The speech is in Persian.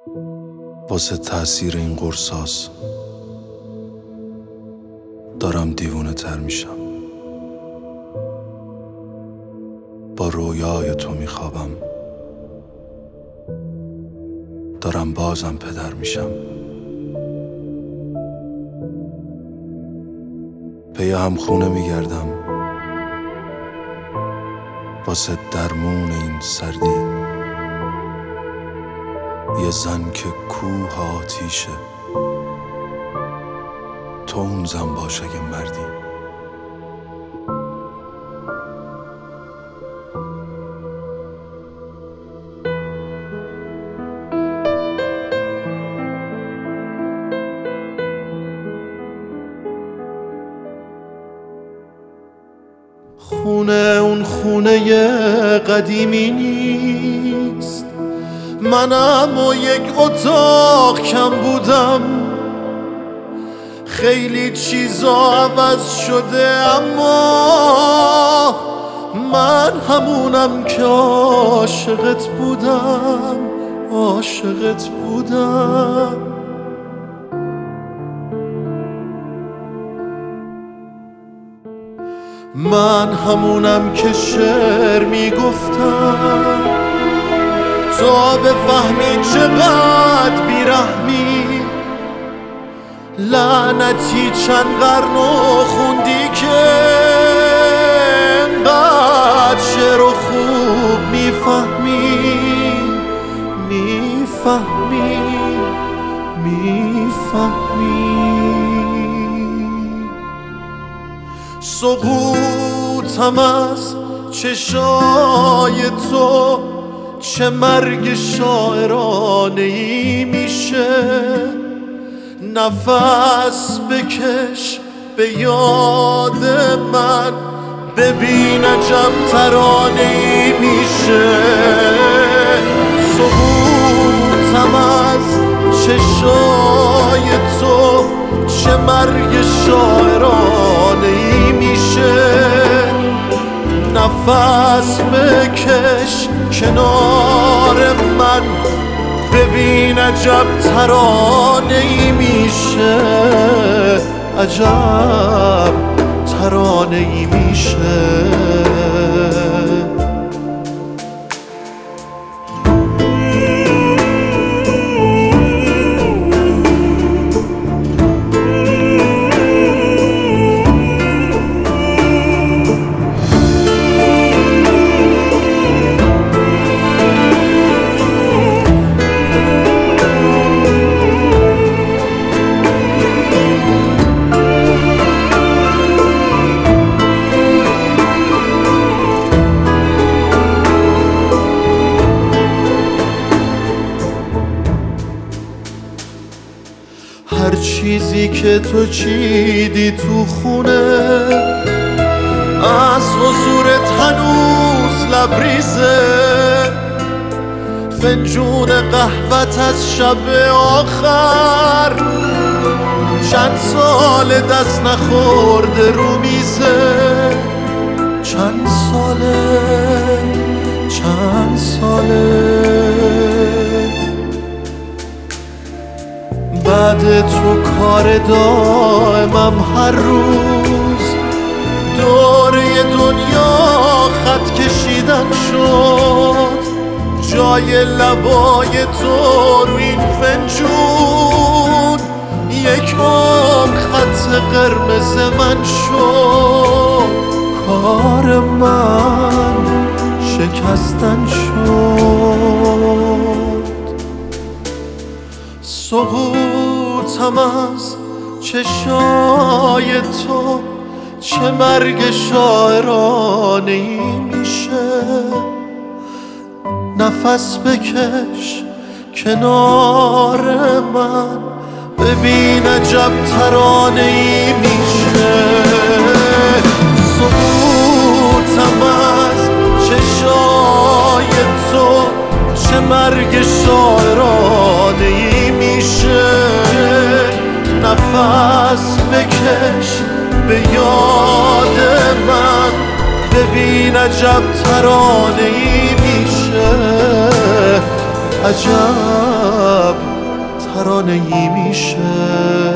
واسه تأثیر این قرصاس دارم دیوونه تر میشم. با رویای تو میخوابم، دارم بازم پدر میشم. پی همخونه میگردم واسه درمون این سردی. یه زن که کوه آتیشه، تو اون زن باش اگه مردی. خونه اون خونه قدیمی نیست، منم و یک اتاق کم بودم. خیلی چیزا عوض شده اما من همونم که عاشقت بودم، عاشقت بودم. من همونم که شعر میگفتم تا بفهمی چقدر بیرحمی. لعنتی چند قرن و خوندی که انقدر شعر و خوب میفهمی، میفهمی، میفهمی. سقوطم از چشای تو چه مرگ شاعرانه ای میشه. نفس بکش به یاد من، ببین عجب ترانه ای میشه. سقوطم از چشای تو چه مرگ شاعرانه ای میشه. نفس بکش کنار من، ببین عجب ترانه ای میشه، عجب ترانه ای میشه. هر چیزی که تو چیدی تو خونه از حضورت هنوز لبریزه. فنجون قهوت از شب آخر چند سال دست نخورده رو میزه. چند ساله، چند ساله بعد تو کار دائمم هر روز دوره دنیا خط کشیدن شد. جای لبای تو رو این فنجون یک عمر خط قرمز من شد. کار من شکستن شد. سقوطم از چشای تو چه مرگ شاعرانه ای میشه. نفس بکش کنار من، ببین عجب ترانه ای میشه. سقوطم از چشای تو چه مرگ شاعرانه ای میشه. نفس بکش به یاد من، ببین عجب ترانه ای میشه، عجب ترانه ای میشه.